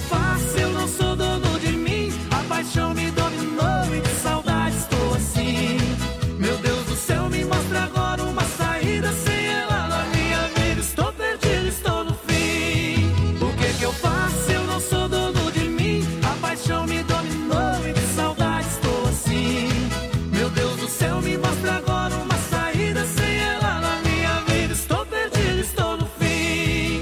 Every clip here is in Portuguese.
faço? Eu não sou dono de mim. A paixão me dominou e de saudade estou assim. Meu Deus do céu, me mostra agora uma saída. Sem ela na minha vida estou perdido, estou no fim. O que eu faço? Eu não sou dono de mim. A paixão me dominou e de saudade estou assim. Meu Deus do céu, me mostra agora uma saída. Sem ela na minha vida estou perdido, estou no fim.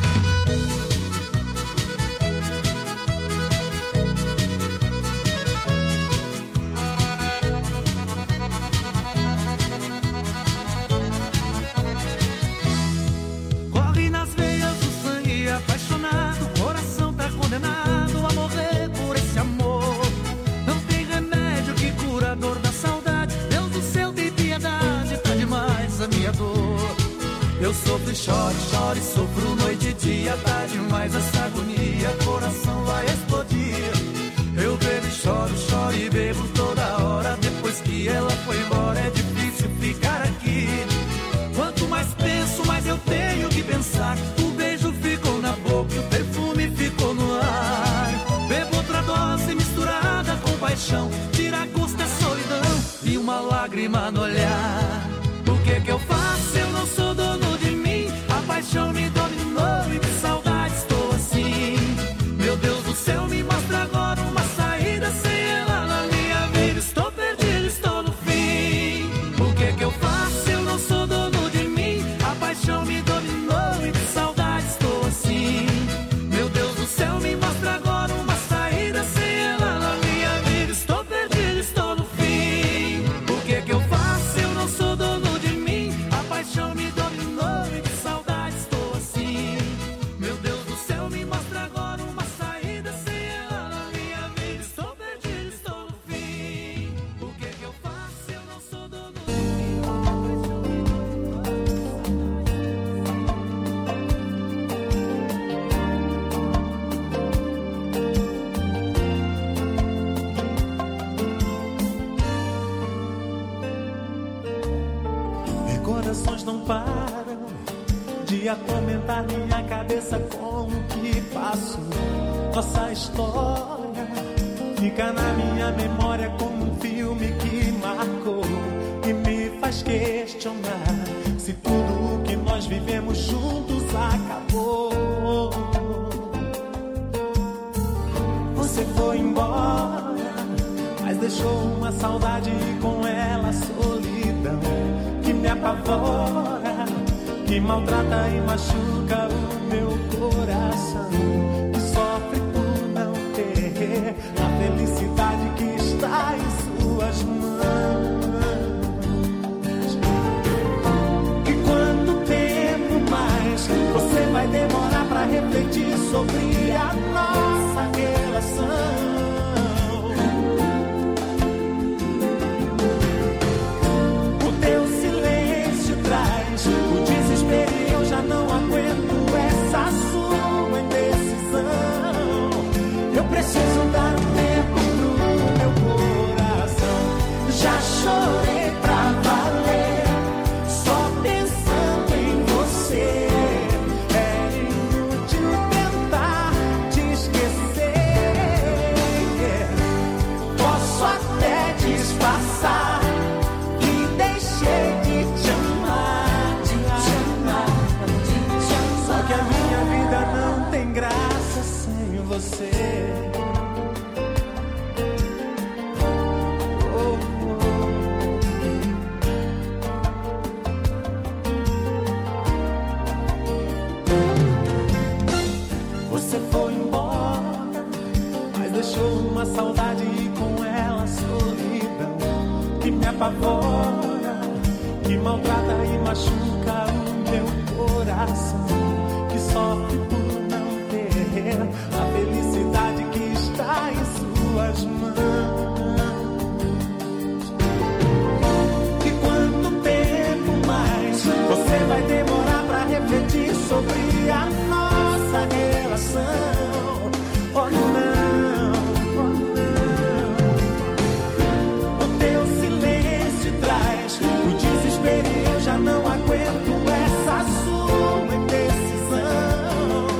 Corre nas veias do sangue apaixonado, o coração tá condenado a morrer por esse amor. Não tem remédio que cura a dor da saudade. Deus do céu, tem piedade, tá demais a minha dor. Eu sofro e choro, choro e sofro noite e dia. Tá demais essa agonia, coração vai explodir. Eu bebo e choro, choro e bebo toda hora. Depois que ela foi embora é difícil ficar aqui. Quanto mais penso, mais eu tenho que pensar. O beijo ficou na boca e o perfume ficou no ar. Bebo outra dose misturada com paixão. Tira a gosto da solidão e uma lágrima no olhar. O que eu faço? Eu não sou dono de mim. A paixão me dominou e de saudade estou assim. Meu Deus do céu, me mostra agora uma saída. Sem ela na minha vida estou perdido, estou no fim. O que eu faço? Eu não sou dono de mim. A paixão me dominou e de saudade estou assim. Meu Deus do céu, me mostra agora uma saída. Sem ela na minha vida estou perdido, estou no fim. O que eu faço? Eu não sou dono de mim. A paixão me dominou e de saudade estou assim. Meu Deus do céu, me mostra agora uma saída. Sem ela na minha vida estou perdido, estou no fim. O que eu faço? Eu não sou dono de mim. Recordações não param de atormentar minha cabeça com o que passo. Nossa história fica na minha memória como um filme que marcou e me faz questionar se tudo o que nós vivemos juntos acabou. Você foi embora, mas deixou uma saudade e com ela a solidão que me apavora, que maltrata e machuca o meu coração, que sofre por não ter a felicidade que está em suas mãos. E quanto tempo mais você vai demorar pra refletir sobre a nossa relação? O desespero e eu já não aguento essa sua indecisão. Eu preciso dar um tempo pro meu coração. Já chorei pra valer, só pensando em você. É inútil tentar te esquecer. Posso até disfarçar e deixei de te amar. Que a minha vida não tem graça sem você. Você foi embora, mas deixou uma saudade e com ela a solidão que me apavora, que maltrata e machuca o meu coração, que sofre por não ter a felicidade que está em suas mãos. E quanto tempo mais você vai demorar pra refletir sobre a nossa relação? Oh não, oh não. O teu silêncio traz o desespero e eu já não aguento essa sua indecisão.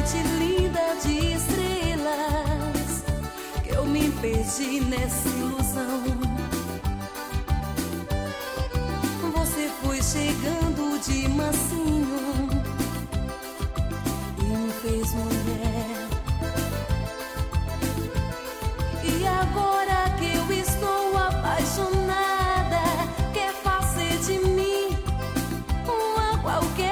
noite linda de estrelas que eu me perdi nessa ilusão. Você foi chegando de mansinho e me fez mulher. E agora que eu estou apaixonada, quer fazer de mim uma qualquer.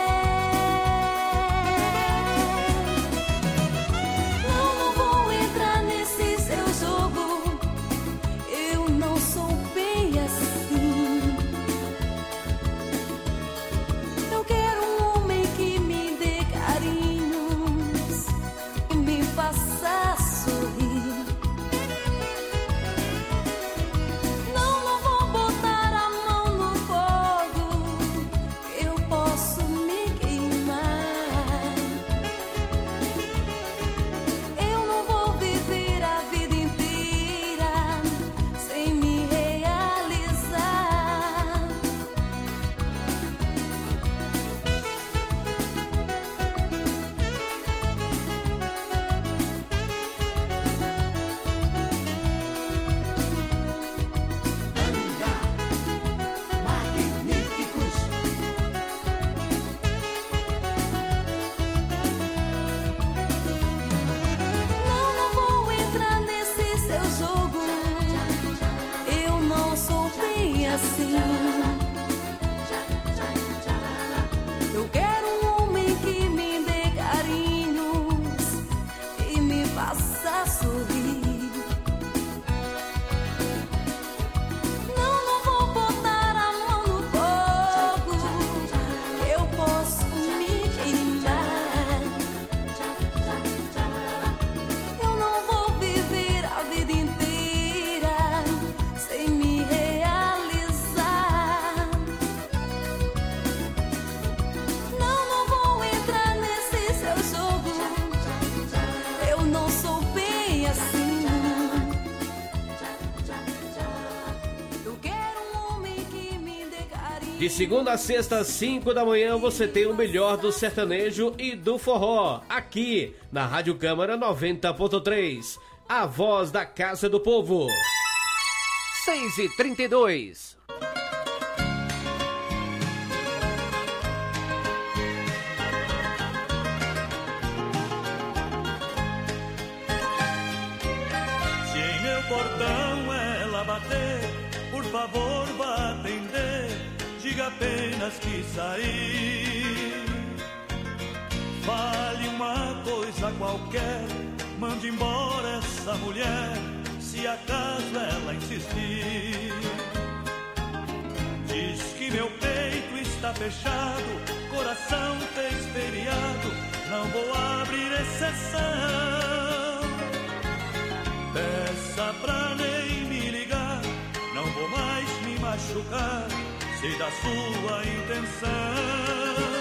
Não vou entrar nesse seu jogo, eu não sou bem assim. Eu quero um homem que me dê carinhos e me faça sorrir. Eu quero um homem que me dê carinhos e me faça sorrir. Não vou botar a mão no fogo, eu posso me queimar. Eu não vou viver a vida inteira sem me realizar. Não vou entrar nesse seu jogo, eu não sou bem assim. Eu quero um homem que me dê carinho. De segunda a sexta, às 5 da manhã, você tem o melhor do sertanejo e do forró, aqui na Rádio Câmara 90.3, a voz da Casa do Povo. 6h32. Se em meu portão ela bater, por favor vá atender, diga apenas que saí. Fale uma coisa qualquer, mande embora essa mulher, se acaso ela insistir. Diz que meu peito está fechado, coração fez feriado, não vou abrir exceção. Peça pra nem me ligar, não vou mais me machucar, sei da sua intenção.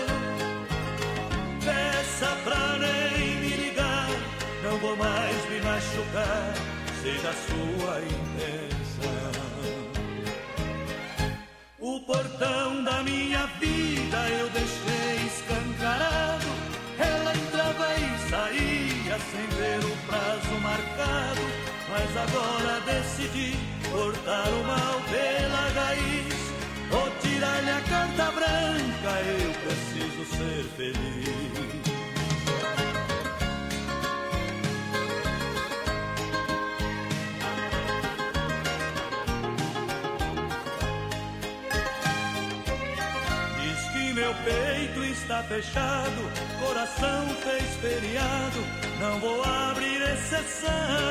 Peça pra nem me ligar, não vou mais me machucar, sei da sua intenção. O portão da minha vida eu deixei escancarado, ela entrava e saía sem ver o prazo marcado, mas agora decidi cortar o mal pela raiz. Vou tirar-lhe a carta branca, eu preciso ser feliz. Diz que meu peito está fechado, coração fez feriado, não vou abrir exceção.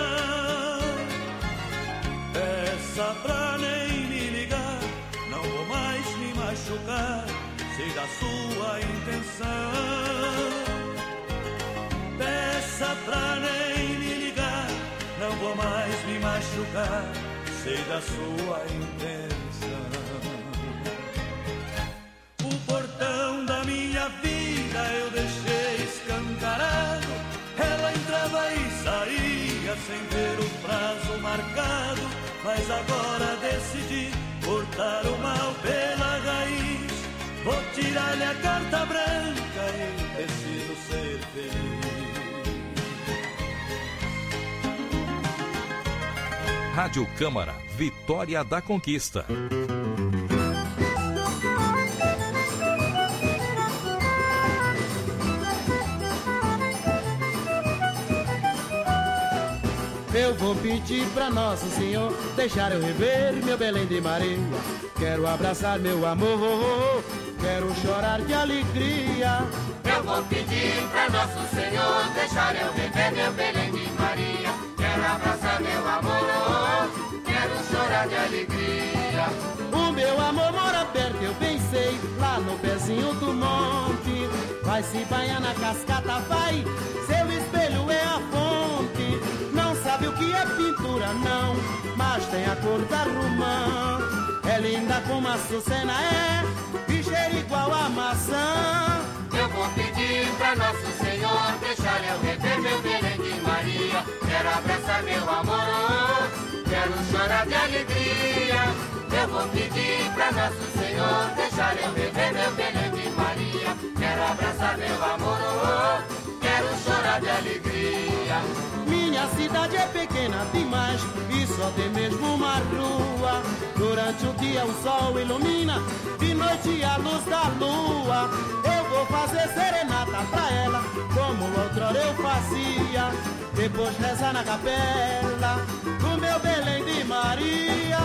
Peça pra nem me ligar, não vou mais me machucar, sei da sua intenção. Peça pra nem me ligar, não vou mais me machucar, sei da sua intenção. O portão da minha vida eu deixei escancarado, ela entrava e saía sem ver o prazo marcado, mas agora decidi cortar o mal pela raiz. Vou tirar-lhe a carta branca e preciso ser feliz. Rádio Câmara, Vitória da Conquista. Eu vou pedir pra Nosso Senhor deixar eu rever meu Belém de Maria. Quero abraçar meu amor, quero chorar de alegria. Eu vou pedir pra Nosso Senhor deixar eu rever meu Belém de Maria. Quero abraçar meu amor, quero chorar de alegria. O meu amor mora perto, eu pensei, lá no pezinho do monte. Vai se banhar na cascata, vai, seu espelho é a fonte. Não sabe o que é pintura, não, mas tem a cor da romã. É linda como a açucena é, e cheira igual a maçã. Eu vou pedir pra Nosso Senhor deixar eu rever meu Belém de Maria. Quero abraçar meu amor, quero chorar de alegria. Eu vou pedir pra Nosso Senhor deixar eu rever meu Belém de Maria. Quero abraçar meu amor, quero chorar de alegria. Minha cidade é pequena demais e só tem mesmo uma rua. Durante o dia o sol ilumina, de noite a luz da lua. Eu vou fazer serenata pra ela, como outrora eu fazia. Depois rezar na capela do meu Belém de Maria.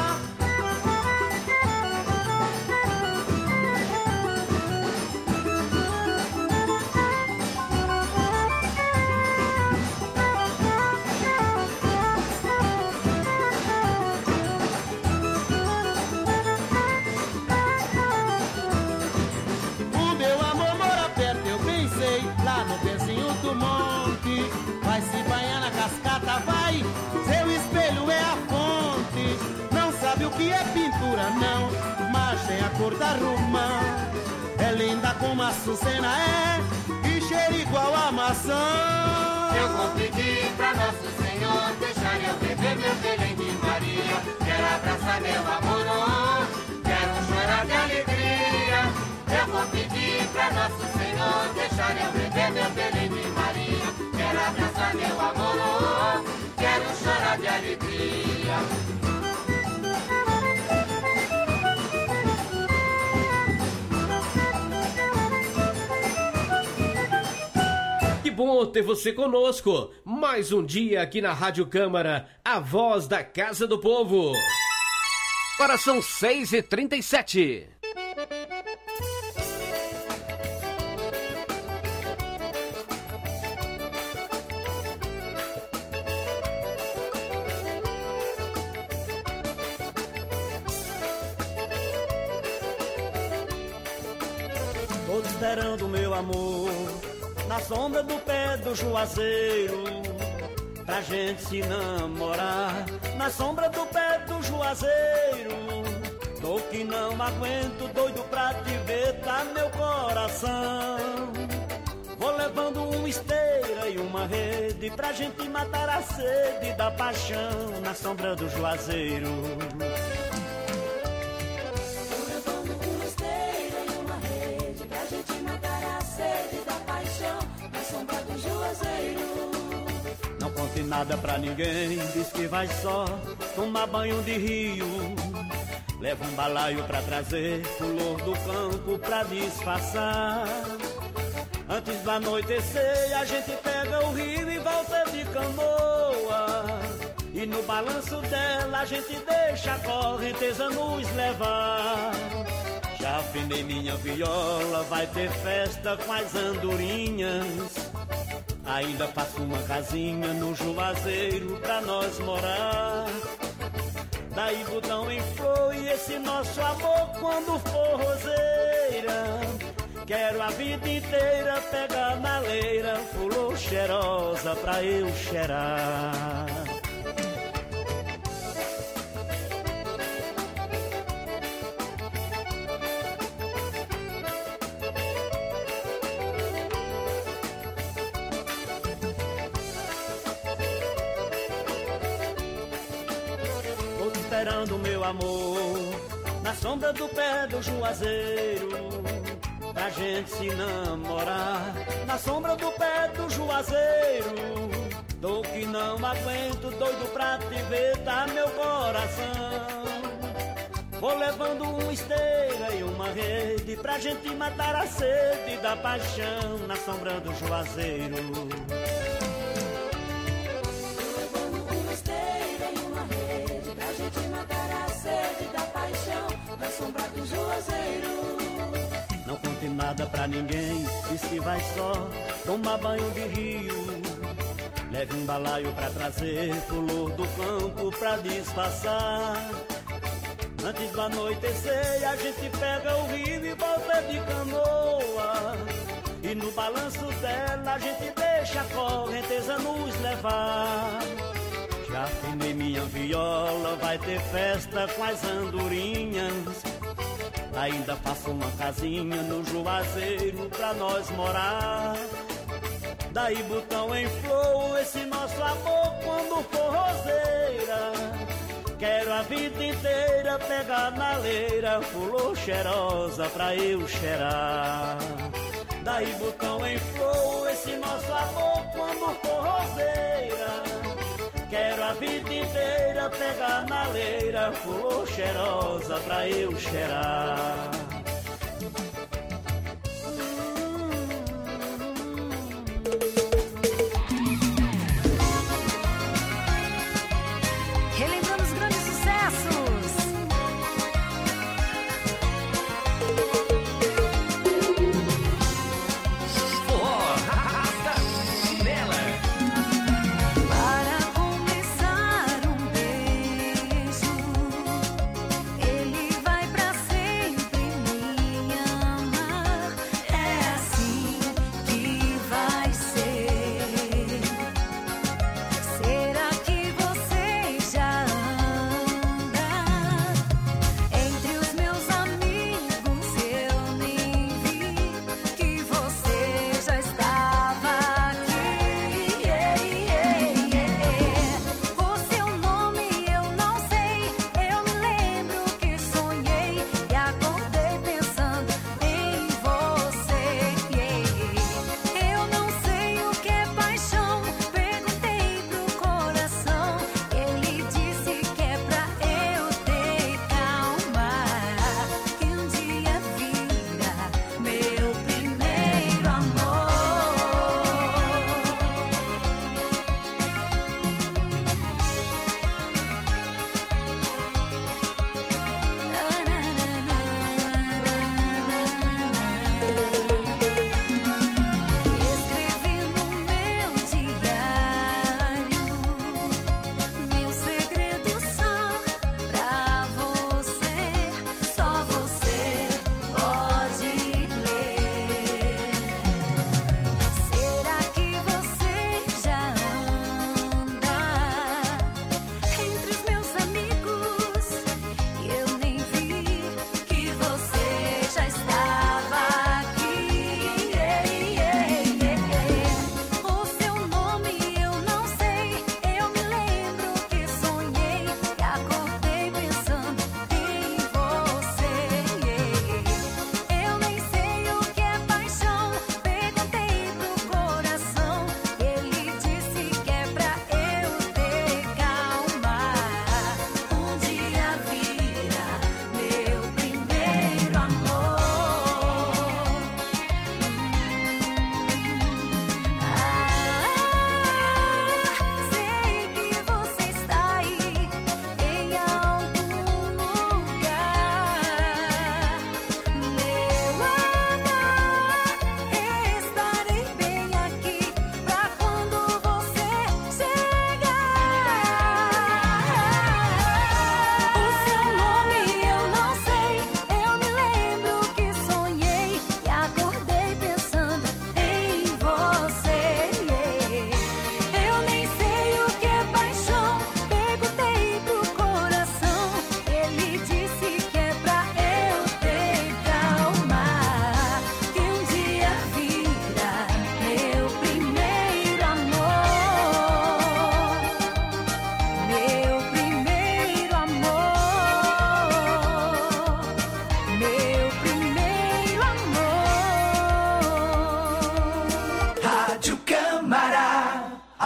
Vai se banhar na cascata, vai, seu espelho é a fonte. Não sabe o que é pintura, não, mas tem a cor da romã. É linda como a açucena é, e cheira igual a maçã. Eu vou pedir pra Nosso Senhor deixar eu rever meu Belém de Maria. Quero abraçar meu amor, quero chorar de alegria. Eu vou pedir pra Nosso Senhor deixar eu rever meu Belém de Maria. Quero abraçar meu amor, quero chorar de alegria. Que bom ter você conosco. Mais um dia aqui na Rádio Câmara, a voz da Casa do Povo. Agora são 6h37. Tô esperando meu amor na sombra do pé do juazeiro, pra gente se namorar. Na sombra do pé do juazeiro, tô que não aguento, doido pra te ver, tá meu coração. Vou levando uma esteira e uma rede pra gente matar a sede da paixão na sombra do juazeiro. Não conte nada pra ninguém, diz que vai só tomar banho de rio. Leva um balaio pra trazer flor do campo pra disfarçar. Antes do anoitecer a gente pega o rio e volta de canoa. E no balanço dela a gente deixa a correnteza nos levar. Já afinei minha viola, vai ter festa com as andorinhas. Ainda faço uma casinha no juazeiro pra nós morar. Daí botão em flor e esse nosso amor quando for roseira. Quero a vida inteira pegar na leira, flor cheirosa pra eu cheirar. Esperando meu amor na sombra do pé do juazeiro, pra gente se namorar. Na sombra do pé do juazeiro, Tô que não aguento, doido pra te ver, tá meu coração. Vou levando uma esteira e uma rede pra gente matar a sede da paixão na sombra do Juazeiro. Na sombra do Juazeiro. Não conte nada pra ninguém, diz que vai só tomar banho de rio. Leve um balaio pra trazer flor do campo pra disfarçar. Antes do anoitecer a gente pega o rio e volta de canoa. E no balanço dela a gente deixa a correnteza nos levar. Já afinei minha viola, vai ter festa com as andorinhas. Ainda faço uma casinha no Juazeiro pra nós morar. Daí botão em flor esse nosso amor quando for roseira. Quero a vida inteira pegar na leira flor cheirosa pra eu cheirar. Daí botão em flor esse nosso amor quando for roseira. Quero a vida inteira pegar na leira flor cheirosa pra eu cheirar. Relembrando os grandes sucessos. Ele vai pra sempre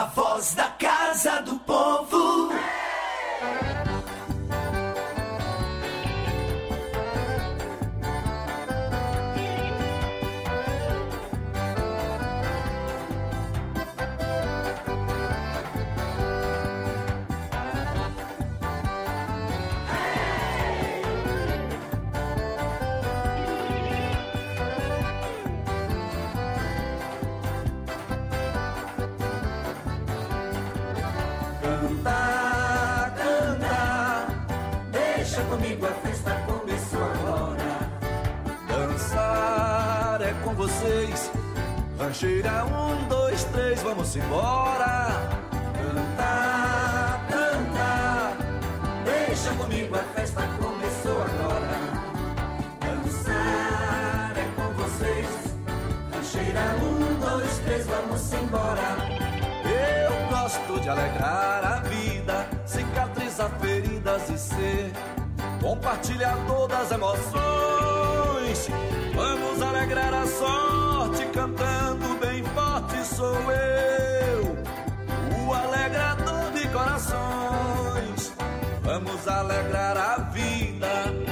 voz da Casa do Povo. Rancheira, 1, 2, 3, vamos embora. Cantar, cantar, deixa comigo, a festa começou agora. Dançar é com vocês. Rancheira, 1, 2, 3, vamos embora. Eu gosto de alegrar a vida, cicatrizar feridas e ser compartilhador das emoções. Vamos alegrar a sorte, cantando bem forte sou eu, o alegrador de corações. Vamos alegrar a vida,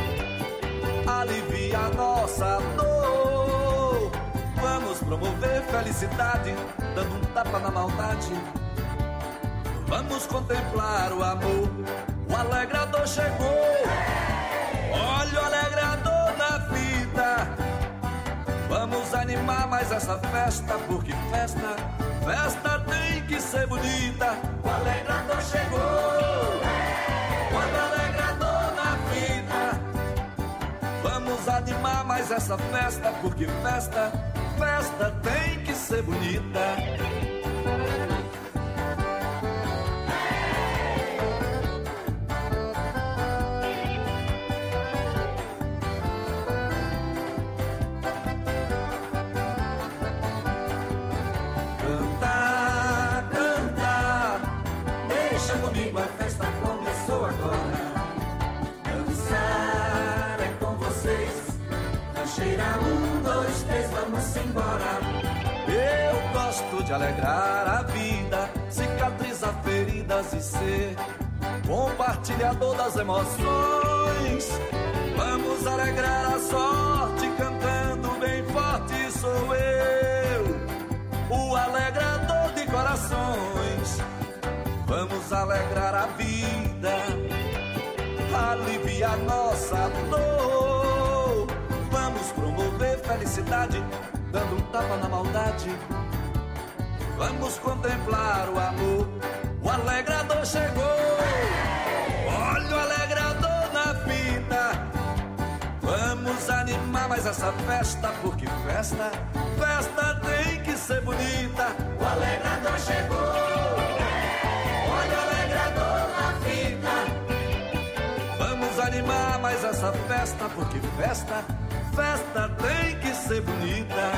aliviar nossa dor. Vamos promover felicidade, dando um tapa na maldade. Vamos contemplar o amor, o alegrador chegou. Olha o alegrador na vida. Vamos animar mais essa festa, porque festa tem que ser bonita. O alegrador chegou, o alegrador na vida. Vamos animar mais essa festa, porque festa tem que ser bonita. Comigo a festa começou agora. Dançar é com vocês. Rancheira, 1, 2, 3, vamos embora. Eu gosto de alegrar a vida, cicatrizar feridas e ser compartilhador das emoções. Vamos alegrar a sorte, cantando bem forte sou eu, o alegrador de corações. Vamos alegrar a vida, aliviar nossa dor. Vamos promover felicidade, dando um tapa na maldade. Vamos contemplar o amor, o alegrador chegou. Olha o alegrador na vida. Vamos animar mais essa festa, porque festa tem que ser bonita. O alegrador chegou. Vamos animar mais essa festa, porque festa tem que ser bonita.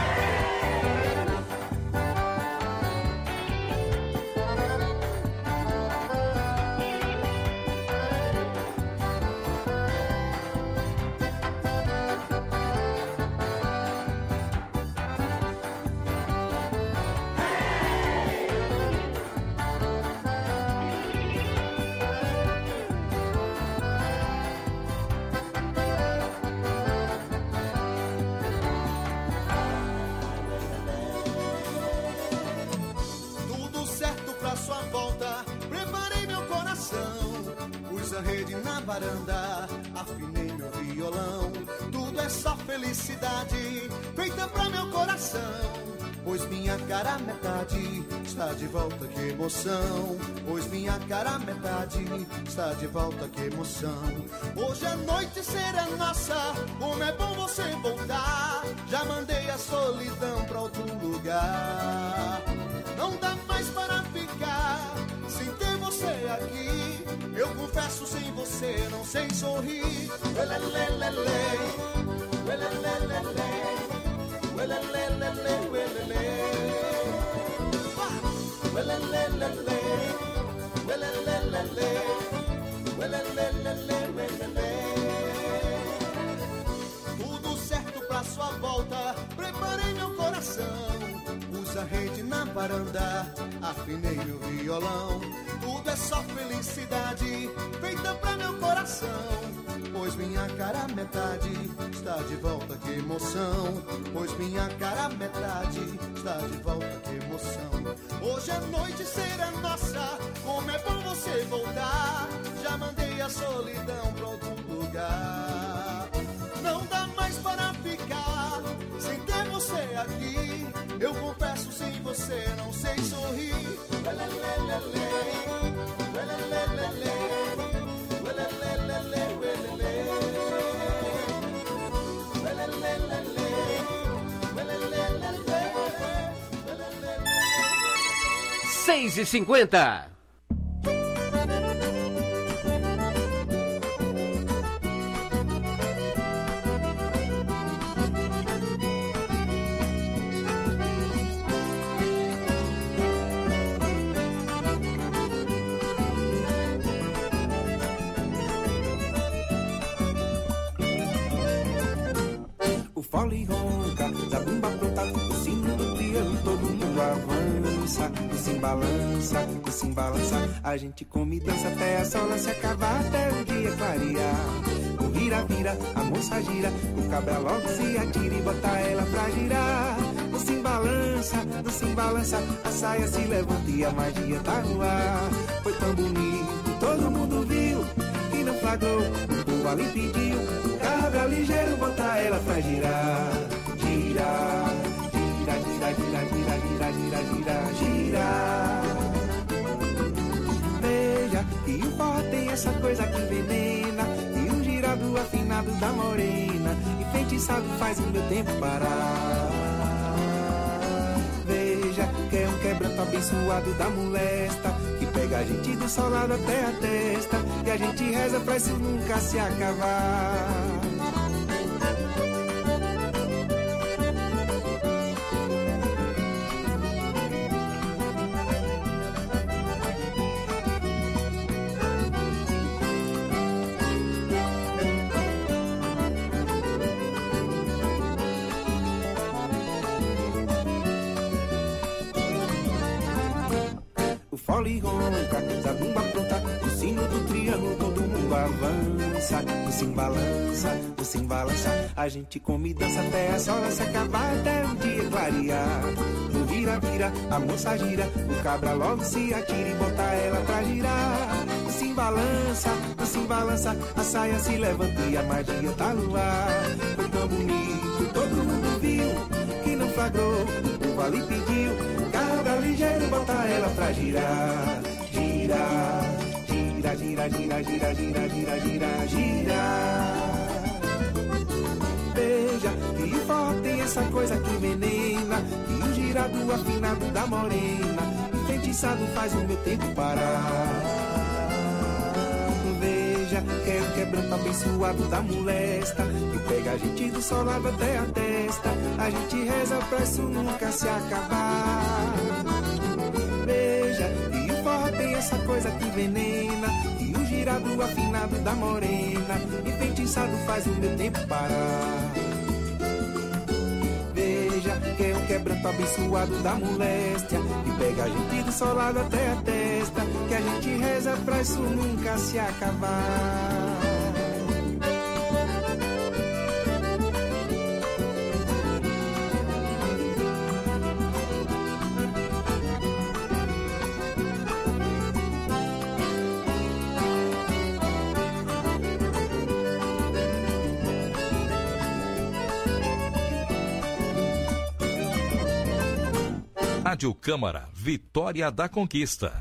Afinei meu violão, tudo é só felicidade feita pra meu coração. Pois minha cara metade está de volta, que emoção. Pois minha cara metade está de volta, que emoção. Hoje a noite será nossa, como é bom você voltar. Já mandei a solidão pra outro lugar. Não dá mais para ficar sem ter você aqui. Eu confesso, sem você não sei sorrir. Uelelelele, uelelelele, uelelelele, uelelele, uelelelele, uelelelele, uelelelele, uelelele. Tudo certo pra sua volta, preparei meu coração. Os rede na varanda, afinei meu violão. Tudo é só felicidade, feita pra meu coração. Pois minha cara metade está de volta, que emoção. Pois minha cara metade está de volta, que emoção. Hoje a noite será nossa, como é bom você voltar. Já mandei a solidão pra outro lugar. Não dá mais para ficar sem ter você aqui. Eu confesso, sem você não sei sorrir. Seis e 50. O fole ronca, zabumba pronta, o sino do triângulo, todo mundo avança. E se balança, a gente come e dança até a sola se acabar, até o dia clarear. O vira-vira, a moça gira, o cabra logo se atira e bota ela pra girar. O se balança, a saia se levanta e a magia tá no ar. Foi tão bonito, todo mundo viu e não flagrou, o povo ali pediu. Cabra ligeiro, bota ela pra girar. Gira, gira, gira, gira, gira, gira, gira, gira, gira. Veja que o forró tem essa coisa que envenena, e um girado afinado da morena, enfeitiçado faz o meu tempo parar. Veja que é um quebranto abençoado da molesta, que pega a gente do solado até a testa, e a gente reza pra isso nunca se acabar. Fole ronca, zabumba pronta, o sino do triângulo, todo mundo avança. O se balança, a gente come e dança até a sola se acabar, até o dia clarear. O vira-vira, a moça gira, o cabra logo se atira e bota ela pra girar. O se balança, a saia se levanta e a magia tá no ar. Foi tão bonito, todo mundo viu, que não flagrou, o povo ali pediu. Cabra ligeiro, bota ela pra girar. Gira, gira, gira, gira, gira, gira, gira, gira, gira. Veja que o forró tem essa coisa que envenena, e o girado afinado da morena, enfeitiçado faz o meu tempo parar. Veja que é o quebranto abençoado da molesta, que pega a gente do solado até a testa, a gente reza pra isso nunca se acabar. Veja que o forró tem essa coisa que envenena, e o girado afinado da morena, enfeitiçado faz o meu tempo parar. Veja que é um quebranto abençoado da moléstia, que pega a gente do solado até a testa, que a gente reza pra isso nunca se acabar. Rádio Câmara, Vitória da Conquista.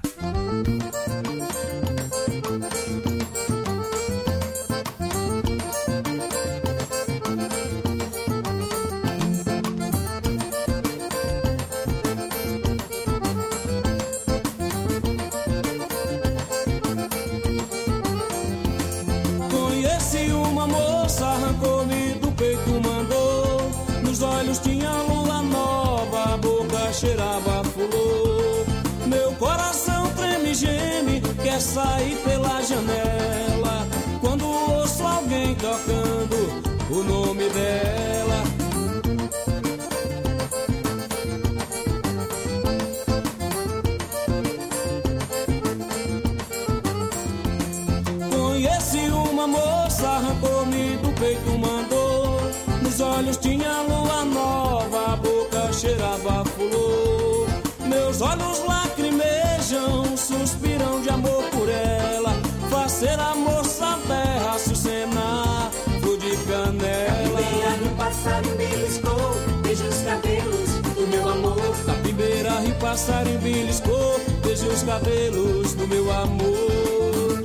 Conheci uma moça, arrancou-me do peito, mandou. Nos olhos tinha lua nova, a boca cheirava flor. Meu coração treme e geme, quer moça arrancou-me do peito, mandou. Nos olhos tinha lua nova, a boca cheirava flor. Meus olhos lacrimejam, suspiram de amor por ela. Fazer a moça terra, Açucena, flor de canela. Capimbeira, rio, passarinho, beliscou, beija os cabelos do meu amor. Capimbeira, rio, passarinho, beliscou, beija os cabelos do meu amor.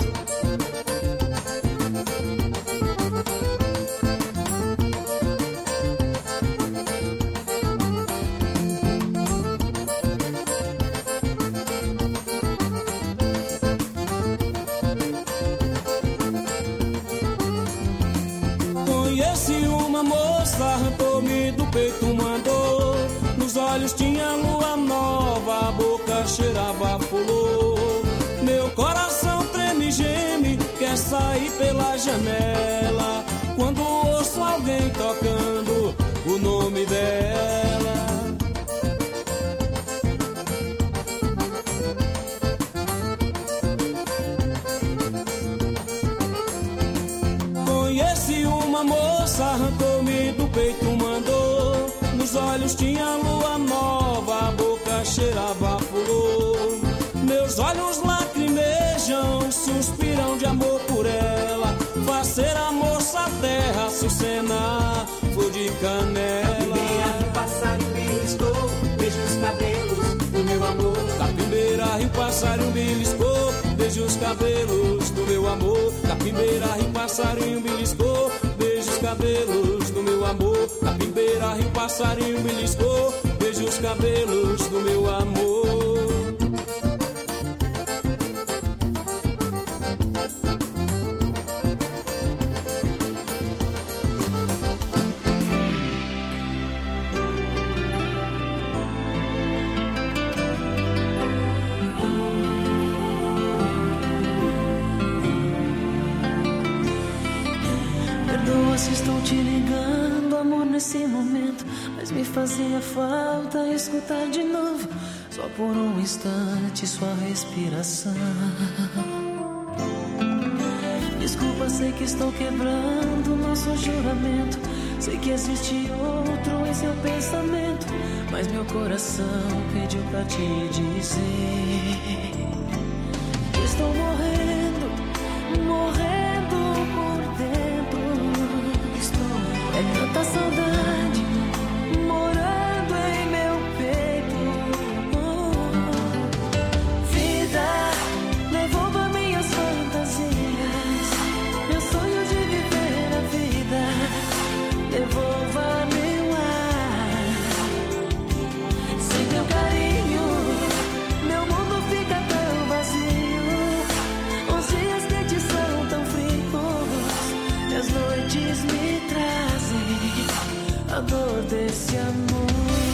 Arrancou-me do peito, mandou. Nos olhos tinha lua nova, a boca cheirava flor. Meu coração treme e geme, quer sair pela janela quando ouço alguém tocando o nome dela. Conheci uma moça, arrancou-me do peito, mandou. Nos olhos tinha lua nova, a boca cheirava flor. Meus olhos lacrimejam, suspiram de amor por ela. Fazer a moça terra, Açucena, flor de canela. Capimbeira, rio, passarinho, beliscou, beija os cabelos do meu amor. Capimbeira, rio, passarinho, beliscou, beija os cabelos do meu amor. Capimbeira, rio, passarinho, beliscou, beija os cabelos do meu amor. Capimbeira, rio, passarinho, beliscou, beija os cabelos do meu amor. Se estou te ligando, amor, nesse momento, mas me fazia falta escutar de novo, só por um instante, sua respiração. Desculpa, sei que estou quebrando nosso juramento, sei que existe outro em seu pensamento, mas meu coração pediu pra te dizer que estou morrendo, morrendo por dentro. É tanta saudade morando em meu peito. Vida, devolva minhas fantasias, meu sonho de viver a vida. Devolva meu ar. Sem teu carinho, meu mundo fica tão vazio. Os dias quentes são tão frios, e as noites me trazem a dor desse amor.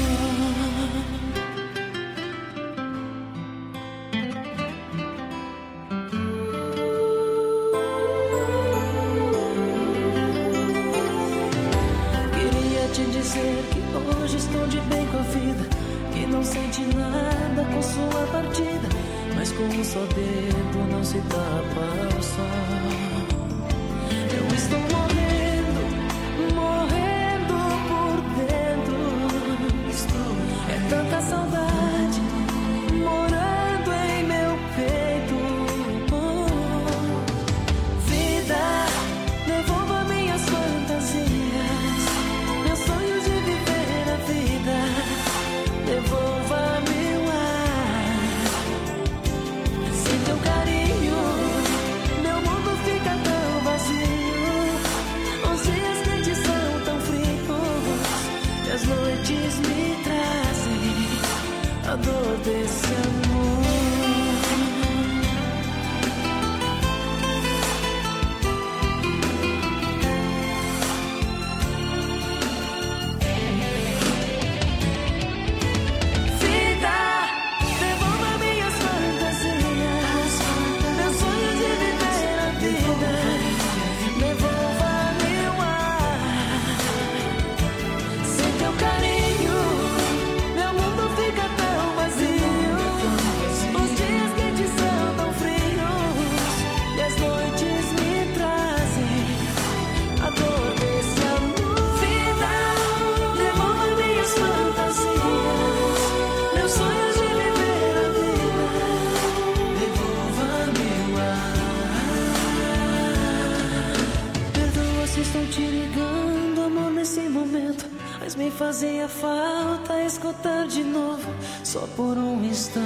Queria te dizer que hoje estou de bem com a vida, que não sente nada com sua partida, mas com um só dedo não se tapa o sol. Eu estou morrendo, morrendo por dentro. É tanta saudade morando em meu peito. Vida, devolva minhas fantasias, meu sonho de viver a vida. Devolva meu ar. Sem teu carinho, meu mundo fica tão vazio. fazia falta escutar de novo, só por um instante,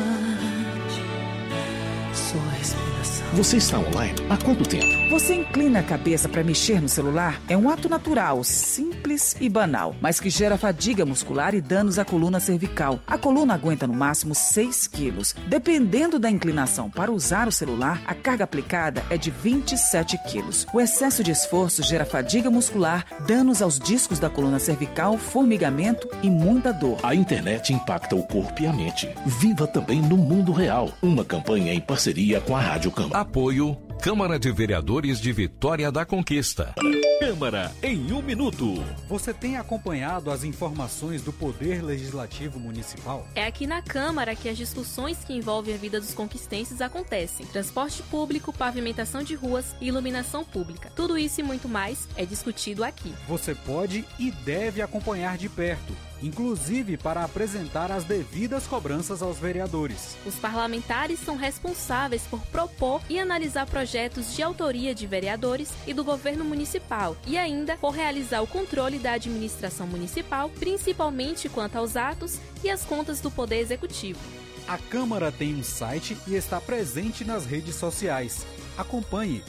sua respiração. Você está online há quanto tempo? Você inclina a cabeça para mexer no celular? É um ato natural, simples e banal, mas que gera fadiga muscular e danos à coluna cervical. A coluna aguenta no máximo 6 quilos. Dependendo da inclinação para usar o celular, a carga aplicada é de 27 quilos. O excesso de esforço gera fadiga muscular, danos aos discos da coluna cervical, formigamento e muita dor. A internet impacta o corpo e a mente. Viva também no mundo real. Uma campanha em parceria com a Rádio Câmara. Apoio Câmara de Vereadores de Vitória da Conquista. Câmara em 1 minuto. Você tem acompanhado as informações do Poder Legislativo Municipal? É aqui na Câmara que as discussões que envolvem a vida dos conquistenses acontecem. Transporte público, pavimentação de ruas e iluminação pública. Tudo isso e muito mais é discutido aqui. Você pode e deve acompanhar de perto, inclusive para apresentar as devidas cobranças aos vereadores. Os parlamentares são responsáveis por propor e analisar projetos de autoria de vereadores e do governo municipal e ainda por realizar o controle da administração municipal, principalmente quanto aos atos e às contas do Poder Executivo. A Câmara tem um site e está presente nas redes sociais. Acompanhe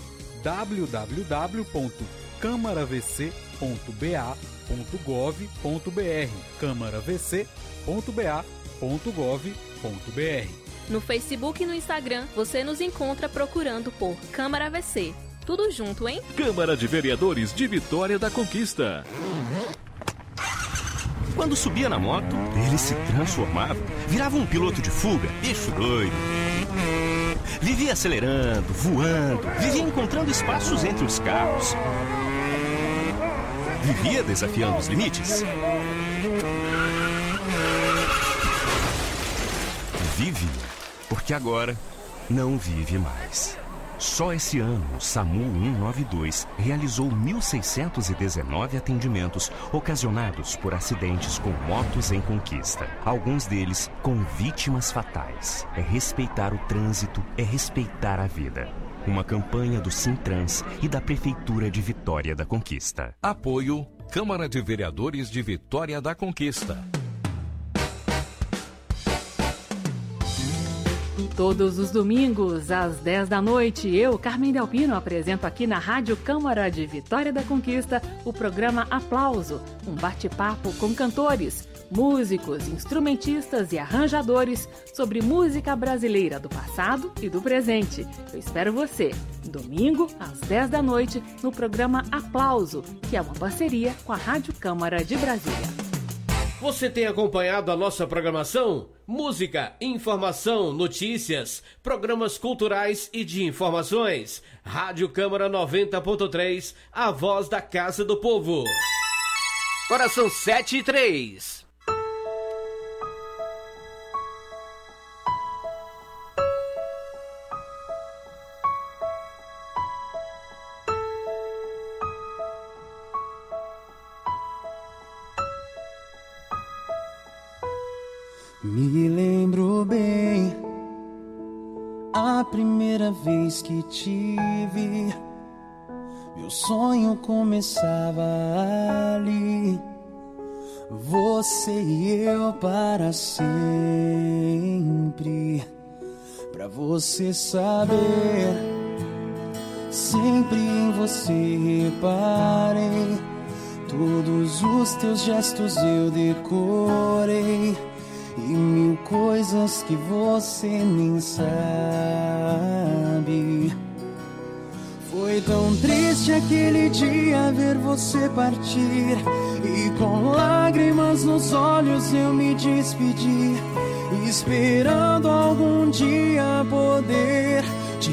www.câmaravc.ba.gov.br câmaravc.ba.gov.br. No Facebook e no Instagram, você nos encontra procurando por Câmara VC. Tudo junto, hein? Câmara de Vereadores de Vitória da Conquista. Quando subia na moto, ele se transformava, virava um piloto de fuga, bicho doido. Vivia acelerando, voando, vivia encontrando espaços entre os carros. Vivia desafiando os limites. Vive, porque agora não vive mais. Só esse ano, o SAMU 192 realizou 1.619 atendimentos ocasionados por acidentes com motos em conquista. Alguns deles com vítimas fatais. É respeitar o trânsito, é respeitar a vida. Uma campanha do Sintrans e da Prefeitura de Vitória da Conquista. Apoio Câmara de Vereadores de Vitória da Conquista. Todos os domingos, às 10 da noite, eu, Carmen Delpino, apresento aqui na Rádio Câmara de Vitória da Conquista o programa Aplauso, um bate-papo com cantores, músicos, instrumentistas e arranjadores sobre música brasileira do passado e do presente. Eu espero você, domingo, às 10 da noite, no programa Aplauso, que é uma parceria com a Rádio Câmara de Brasília. Você tem acompanhado a nossa programação? Música, informação, notícias, programas culturais e de informações. Rádio Câmara 90.3, a voz da Casa do Povo. Agora são 7h03. Me lembro bem a primeira vez que te vi. Meu sonho começava ali, você e eu para sempre. Pra você saber, sempre em você reparei. Todos os teus gestos eu decorei. E mil coisas que você nem sabe. Foi tão triste aquele dia ver você partir. E com lágrimas nos olhos eu me despedi, esperando algum dia poder te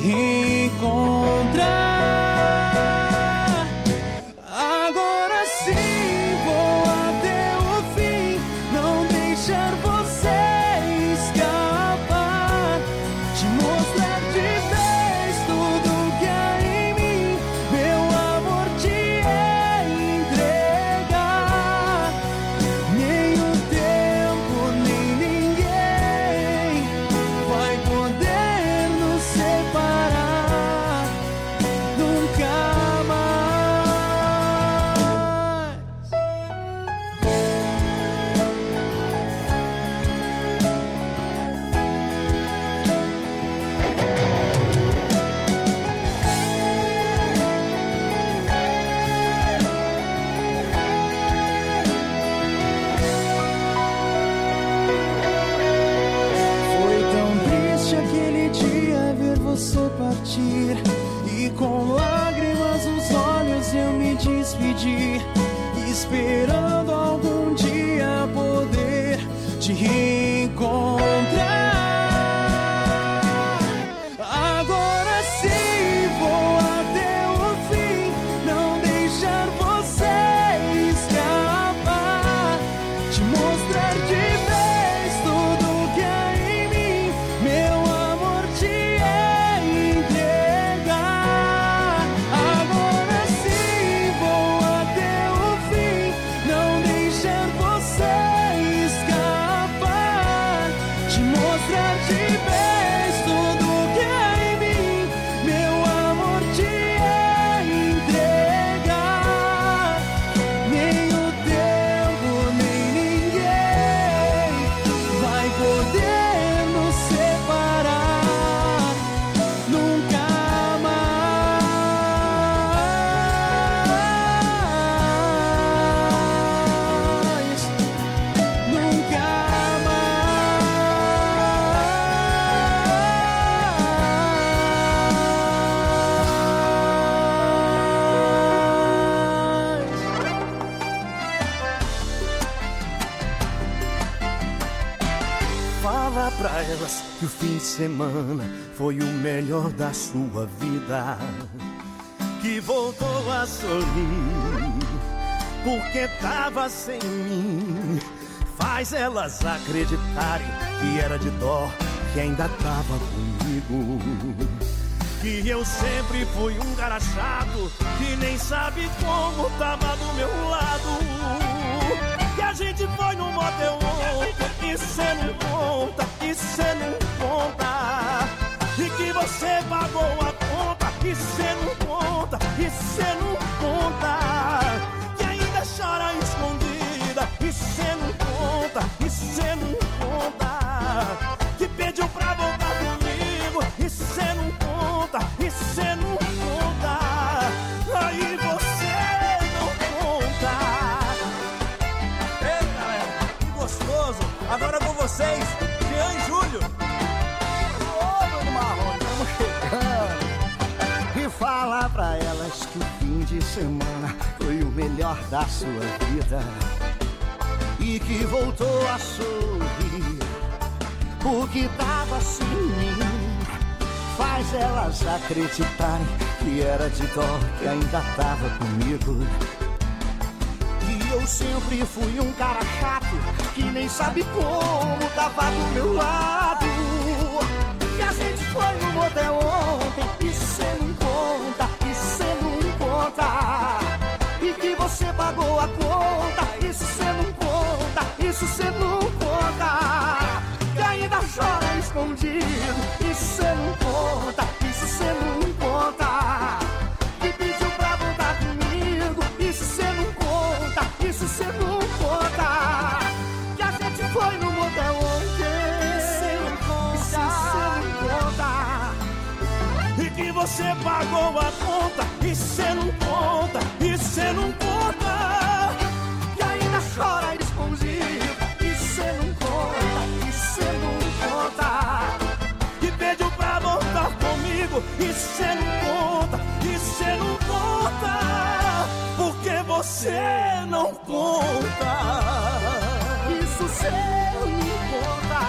reencontrar. Agora sim vou até o fim, não deixar você escapar, te mostrar de vez tudo que há em mim, meu amor te entregar. Nem o tempo, nem ninguém vai poder nos separar. que o fim de semana foi o melhor da sua vida, que voltou a sorrir porque tava sem mim. Faz elas acreditarem que era de dó, que ainda tava comigo, que eu sempre fui um cara chato, que nem sabe como tava do meu lado, que a gente foi no motel ontem e cê não conta, e cê não conta, e que você pagou a conta e cê não conta, e cê não conta, que ainda chora escondida e cê não conta, e cê não conta, que pediu pra voltar comigo e cê não conta, e cê não conta, aí você não conta. Ei, galera, que gostoso! Agora com vocês, Jean e Júlio. Ô, Bruno Marrone, estamos chegando. E falar pra elas que o fim de semana foi o melhor da sua vida, e que voltou a sorrir porque tava sem mim. Faz elas acreditarem que era de dó, que ainda tava comigo, que eu sempre fui um cara chato, que nem sabe como tava do meu lado, que a gente foi no motel ontem e cê não conta, e cê não conta, e que você pagou a conta, isso cê não conta, isso cê não conta, que ainda chora escondido, isso cê não conta, isso cê não conta, que pediu pra voltar comigo, isso cê não conta, isso cê não conta, que a gente foi no motel ontem, isso cê não conta, e que você pagou a conta, isso cê não conta, isso cê não conta, que ainda chora escondido, isso cê não conta, isso cê não conta, que pediu pra voltar comigo, isso cê não conta, isso cê não conta, porque você não conta, isso cê não conta.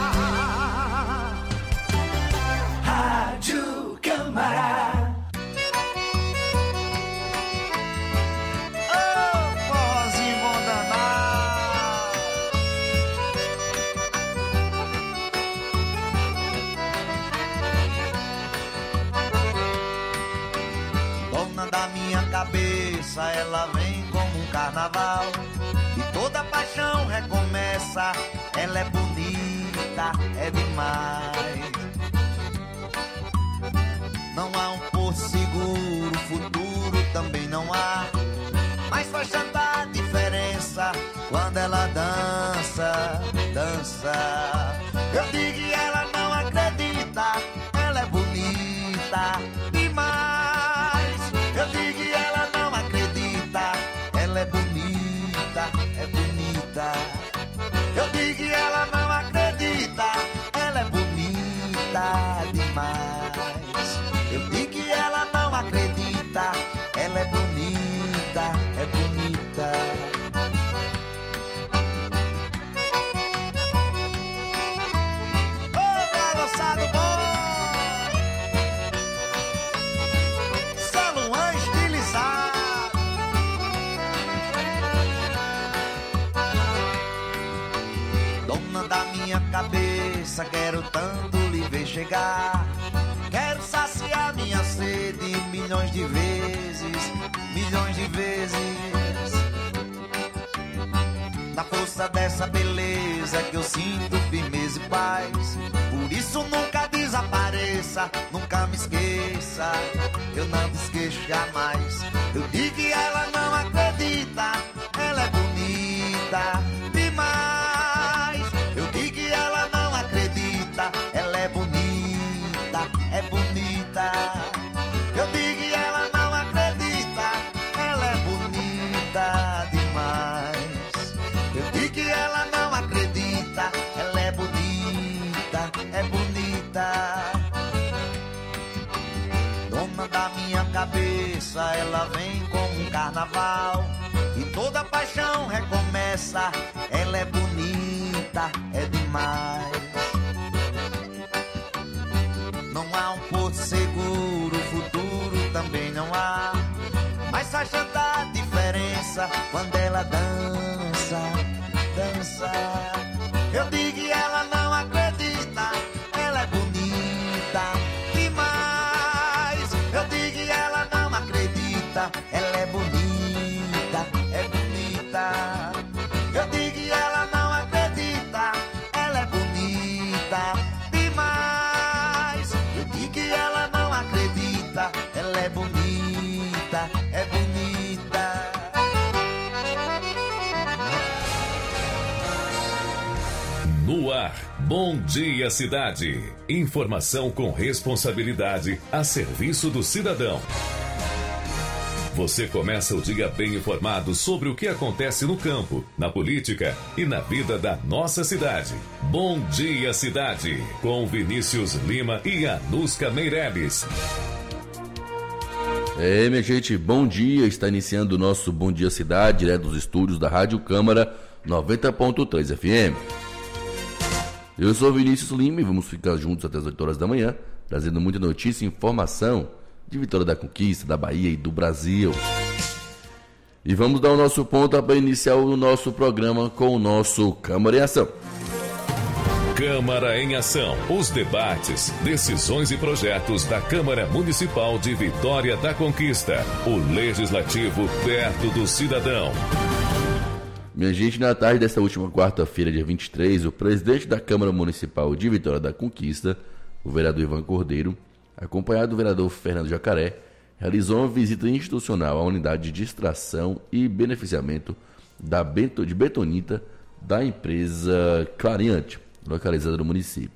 Rádio Câmara. Da minha cabeça ela vem como um carnaval, e toda paixão recomeça, ela é bonita, é demais. Não há um porto seguro, futuro também não há, mas faz tanta diferença quando ela dança, dança. Eu digo e ela não acredita, ela é bonita demais. Eu digo e ela não acredita, ela é bonita, é bonita. Eu digo e ela não acredita, ela é bonita demais. Eu digo e ela não acredita, ela é bonita, é bonita. Ô, balançado bom! Da minha cabeça, quero tanto lhe ver chegar, quero saciar minha sede milhões de vezes, milhões de vezes. Na força dessa beleza que eu sinto firmeza e paz, por isso nunca desapareça, nunca me esqueça, eu não me esqueço jamais. Eu digo que ela não acredita, ela é bonita demais. Ela não acredita, ela é bonita, é bonita. Eu digo e ela não acredita, ela é bonita demais. Eu digo e ela não acredita, ela é bonita, é bonita. Dona da minha cabeça, ela vem como um carnaval, e toda paixão recomeça, ela é bonita, é demais. dança, quando ela dança, dança. Eu digo e ela não acredita, ela é bonita demais. Eu digo e ela não acredita, ela é bonita, é bonita. Eu digo e ela não acredita, ela é bonita demais. Eu digo e ela não acredita, ela é bonita, é bonita. No ar, Bom Dia Cidade. Informação com responsabilidade a serviço do cidadão. Você começa o dia bem informado sobre o que acontece no campo, na política e na vida da nossa cidade. Bom Dia Cidade, com Vinícius Lima e Anuska Meireles. Minha gente, bom dia. Está iniciando o nosso Bom Dia Cidade, direto dos estúdios da Rádio Câmara 90.3 FM. Eu sou Vinícius Lima e vamos ficar juntos até as 8 horas da manhã, trazendo muita notícia e informação de Vitória da Conquista, da Bahia e do Brasil. E vamos dar o nosso ponto para iniciar o nosso programa com o nosso Câmara em Ação. Câmara em Ação. Os debates, decisões e projetos da Câmara Municipal de Vitória da Conquista. O Legislativo perto do cidadão. Minha gente, na tarde desta última quarta-feira, dia 23, o presidente da Câmara Municipal de Vitória da Conquista, o vereador Ivan Cordeiro, acompanhado do vereador Fernando Jacaré, realizou uma visita institucional à unidade de extração e beneficiamento de betonita da empresa Clareante, localizada no município.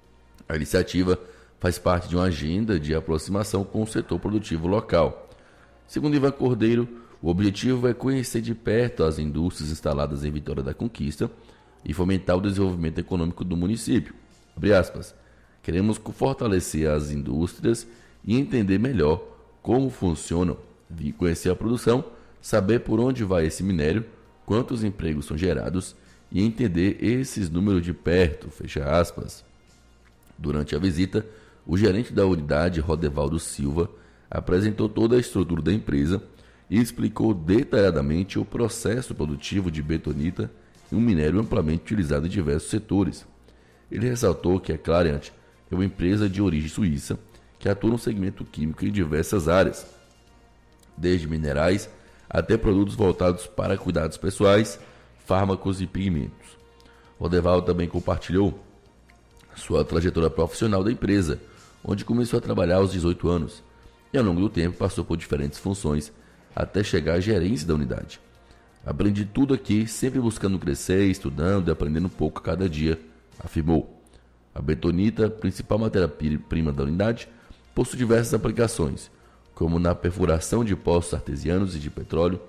A iniciativa faz parte de uma agenda de aproximação com o setor produtivo local. Segundo Ivan Cordeiro, o objetivo é conhecer de perto as indústrias instaladas em Vitória da Conquista e fomentar o desenvolvimento econômico do município. Abre aspas. Queremos fortalecer as indústrias e entender melhor como funcionam, conhecer a produção, saber por onde vai esse minério, quantos empregos são gerados e entender esses números de perto, fecha aspas. Durante a visita, o gerente da unidade, Rodevaldo Silva, apresentou toda a estrutura da empresa e explicou detalhadamente o processo produtivo de betonita, um minério amplamente utilizado em diversos setores. Ele ressaltou que a Clareant é uma empresa de origem suíça que atua no segmento químico em diversas áreas, desde minerais até produtos voltados para cuidados pessoais, fármacos e pigmentos. Rodeval também compartilhou sua trajetória profissional da empresa, onde começou a trabalhar aos 18 anos e ao longo do tempo passou por diferentes funções até chegar à gerência da unidade. Aprendi tudo aqui, sempre buscando crescer, estudando e aprendendo um pouco a cada dia, afirmou. A betonita, principal matéria-prima da unidade, possui diversas aplicações, como na perfuração de poços artesianos e de petróleo,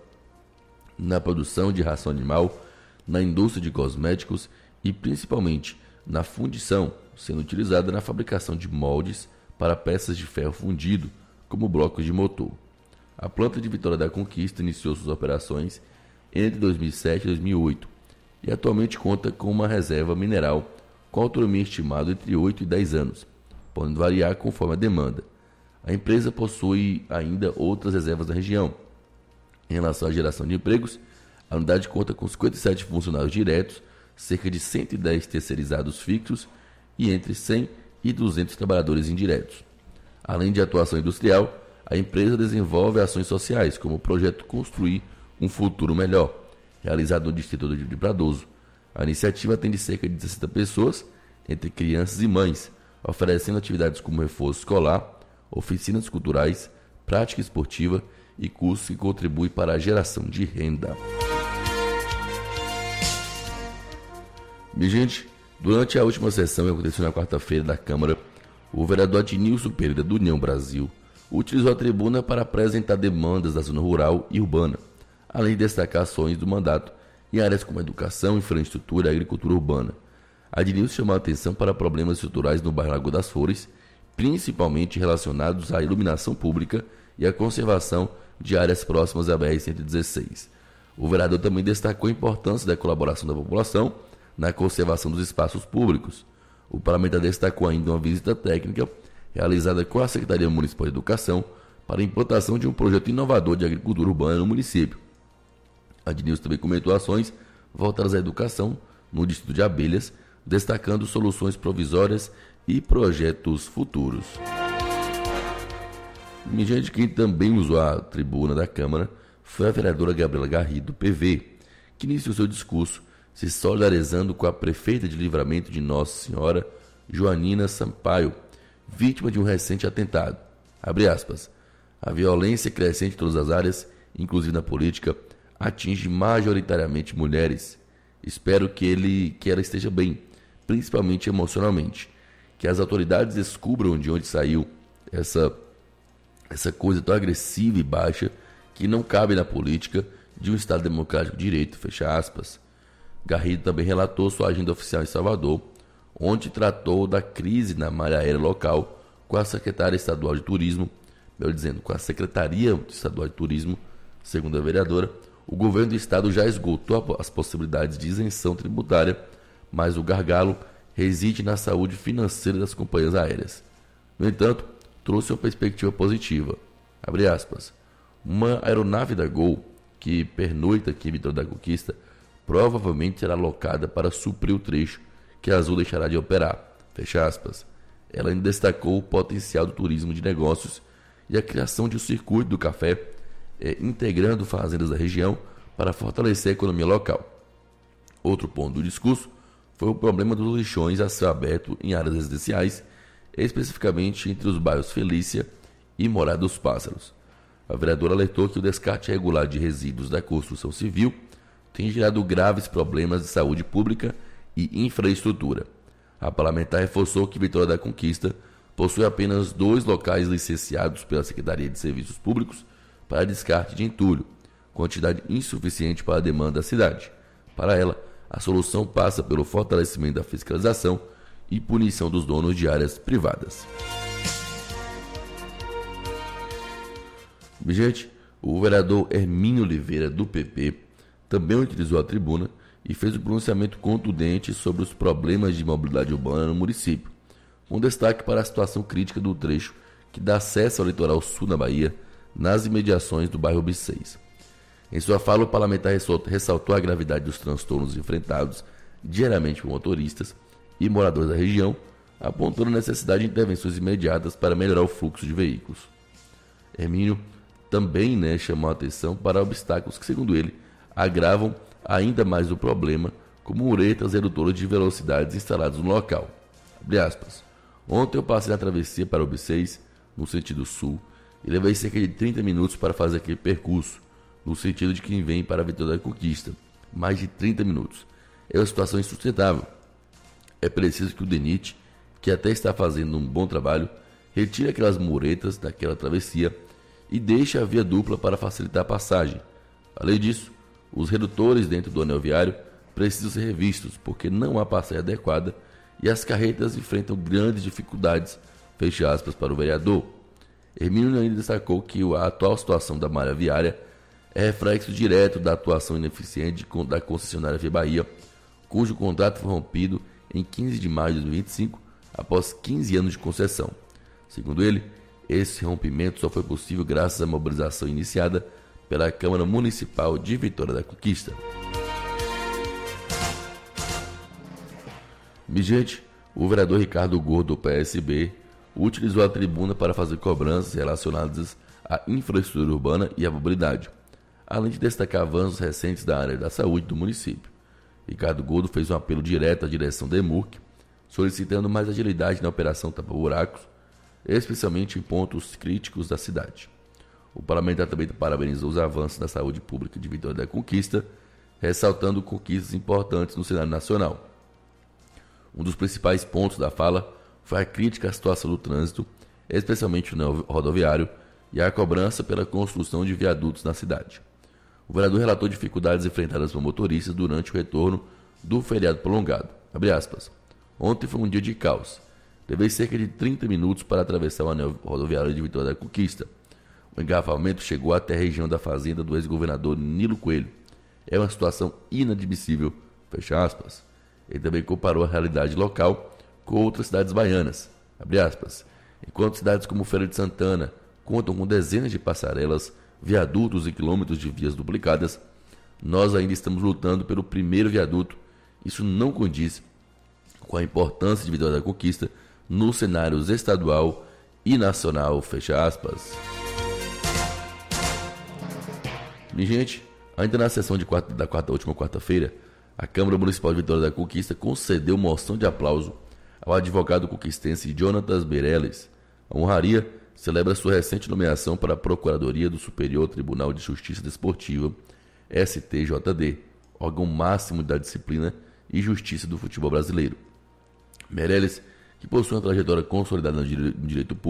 na produção de ração animal, na indústria de cosméticos e principalmente na fundição, sendo utilizada na fabricação de moldes para peças de ferro fundido, como blocos de motor. A planta de Vitória da Conquista iniciou suas operações entre 2007 e 2008 e atualmente conta com uma reserva mineral com autonomia estimada entre 8 e 10 anos, podendo variar conforme a demanda. A empresa possui ainda outras reservas na região. Em relação à geração de empregos, a unidade conta com 57 funcionários diretos, cerca de 110 terceirizados fixos e entre 100 e 200 trabalhadores indiretos. Além de atuação industrial, a empresa desenvolve ações sociais, como o projeto Construir um Futuro Melhor, realizado no distrito de Pradoso. A iniciativa atende cerca de 60 pessoas, entre crianças e mães, oferecendo atividades como reforço escolar, oficinas culturais, prática esportiva e cursos que contribuem para a geração de renda. Minha gente, durante a última sessão que aconteceu na quarta-feira da Câmara, o vereador Adnilson Pereira, do União Brasil, utilizou a tribuna para apresentar demandas da zona rural e urbana, além de destacar ações do mandato em áreas como educação, infraestrutura e agricultura urbana. Adnilson chamou a atenção para problemas estruturais no bairro Lagoa das Flores, principalmente relacionados à iluminação pública e à conservação de áreas próximas à BR-116. O vereador também destacou a importância da colaboração da população na conservação dos espaços públicos. O parlamentar destacou ainda uma visita técnica realizada com a Secretaria Municipal de Educação para a implantação de um projeto inovador de agricultura urbana no município. Adnilson também comentou ações voltadas à educação no distrito de Abelhas, destacando soluções provisórias e projetos futuros. Minha gente, quem também usou a tribuna da Câmara foi a vereadora Gabriela Garrido, do PV, que iniciou seu discurso se solidarizando com a prefeita de Livramento de Nossa Senhora, Joanina Sampaio, vítima de um recente atentado. Abre aspas. A violência crescente em todas as áreas, inclusive na política, atinge majoritariamente mulheres. Espero que ela esteja bem, principalmente emocionalmente. Que as autoridades descubram de onde saiu essa coisa tão agressiva e baixa que não cabe na política de um Estado democrático de direito, fecha aspas. Garrido também relatou sua agenda oficial em Salvador, onde tratou da crise na malha aérea local com a secretária estadual de turismo, melhor dizendo, com a Secretaria Estadual de Turismo. Segundo a vereadora, o governo do estado já esgotou as possibilidades de isenção tributária, mas o gargalo reside na saúde financeira das companhias aéreas. No entanto, trouxe uma perspectiva positiva. Abre aspas. Uma aeronave da Gol, que pernoita aqui em Vitória da Conquista, provavelmente será alocada para suprir o trecho que a Azul deixará de operar. Fecha aspas. Ela ainda destacou o potencial do turismo de negócios e a criação de um circuito do café, integrando fazendas da região para fortalecer a economia local. Outro ponto do discurso foi o problema dos lixões a céu aberto em áreas residenciais, especificamente entre os bairros Felícia e Morada dos Pássaros. A vereadora alertou que o descarte irregular de resíduos da construção civil tem gerado graves problemas de saúde pública e infraestrutura. A parlamentar reforçou que Vitória da Conquista possui apenas 2 locais licenciados pela Secretaria de Serviços Públicos para descarte de entulho, quantidade insuficiente para a demanda da cidade. Para ela, a solução passa pelo fortalecimento da fiscalização e punição dos donos de áreas privadas. Gente, o vereador Hermínio Oliveira, do PP, também utilizou a tribuna e fez um pronunciamento contundente sobre os problemas de mobilidade urbana no município, com destaque para a situação crítica do trecho que dá acesso ao litoral sul da Bahia, nas imediações do bairro B6. Em sua fala, o parlamentar ressaltou a gravidade dos transtornos enfrentados diariamente por motoristas e moradores da região, apontando a necessidade de intervenções imediatas para melhorar o fluxo de veículos. Hermínio também chamou a atenção para obstáculos que, segundo ele, agravam ainda mais o problema, como muretas redutoras de velocidades instaladas no local. Abre aspas. Ontem eu passei na travessia para o B6, no sentido sul, e levei cerca de 30 minutos para fazer aquele percurso, no sentido de quem vem para a Vitória da Conquista. Mais de 30 minutos. É uma situação insustentável. É preciso que o DENIT, que até está fazendo um bom trabalho, retire aquelas muretas daquela travessia e deixe a via dupla para facilitar a passagem. Além disso, os redutores dentro do anel viário precisam ser revistos, porque não há passagem adequada e as carretas enfrentam grandes dificuldades, fecha aspas para o vereador. Hermínio ainda destacou que a atual situação da malha viária é reflexo direto da atuação ineficiente da concessionária Via Bahia, cujo contrato foi rompido em 15 de maio de 2025, após 15 anos de concessão. Segundo ele, esse rompimento só foi possível graças à mobilização iniciada pela Câmara Municipal de Vitória da Conquista. Gente, o vereador Ricardo Gordo, do PSB, utilizou a tribuna para fazer cobranças relacionadas à infraestrutura urbana e à mobilidade, além de destacar avanços recentes da área da saúde do município. Ricardo Gordo fez um apelo direto à direção da EMURC, solicitando mais agilidade na operação tapa-buracos, especialmente em pontos críticos da cidade. O parlamentar também parabenizou os avanços da saúde pública de Vitória da Conquista, ressaltando conquistas importantes no cenário nacional. Um dos principais pontos da fala foi a crítica à situação do trânsito, especialmente no rodoviário, e a cobrança pela construção de viadutos na cidade. O vereador relatou dificuldades enfrentadas por motoristas durante o retorno do feriado prolongado. Abre aspas. Ontem foi um dia de caos. Levei cerca de 30 minutos para atravessar o anel rodoviário de Vitória da Conquista. O engarrafamento chegou até a região da fazenda do ex-governador Nilo Coelho. É uma situação inadmissível, fecha aspas. Ele também comparou a realidade local com outras cidades baianas, abre aspas. Enquanto cidades como Feira de Santana contam com dezenas de passarelas, viadutos e quilômetros de vias duplicadas, nós ainda estamos lutando pelo primeiro viaduto. Isso não condiz com a importância de Vitória da Conquista nos cenários estadual e nacional, fecha aspas. Minha gente, ainda na sessão da última quarta-feira, a Câmara Municipal de Vitória da Conquista concedeu moção de aplauso ao advogado conquistense Jonatas Meirelles. A honraria celebra sua recente nomeação para a Procuradoria do Superior Tribunal de Justiça Desportiva, STJD, órgão máximo da disciplina e justiça do futebol brasileiro. Meirelles, que possui uma trajetória consolidada no direito público,